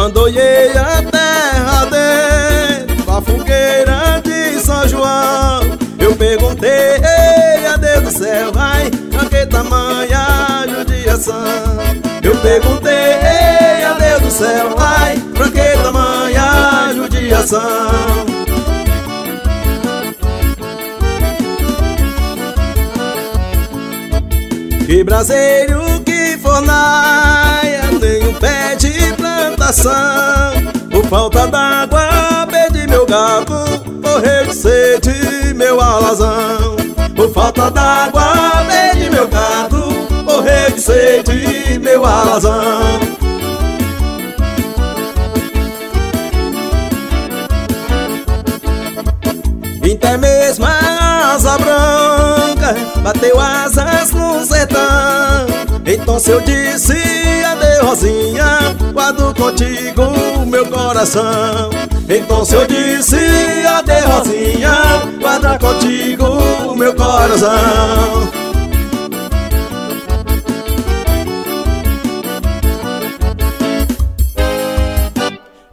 Quando olhei a terra dentro da fogueira de São João, eu perguntei a Deus do céu, ai, pra que tamanha judiação? Eu perguntei a Deus do céu, ai, pra que tamanha judiação? Que braseiro, que fornaia, nenhum pé de plantação. Por falta d'água, perdi meu gado, morreu de sede, meu alazão. Por falta d'água, perdi meu gado, morreu de sede, meu alazão. Até mesmo a asa branca bateu asas no sertão. Então se eu disse adeus, Rosinha, guardo contigo meu coração. Então se eu disse adeus, Rosinha, guarda contigo meu coração.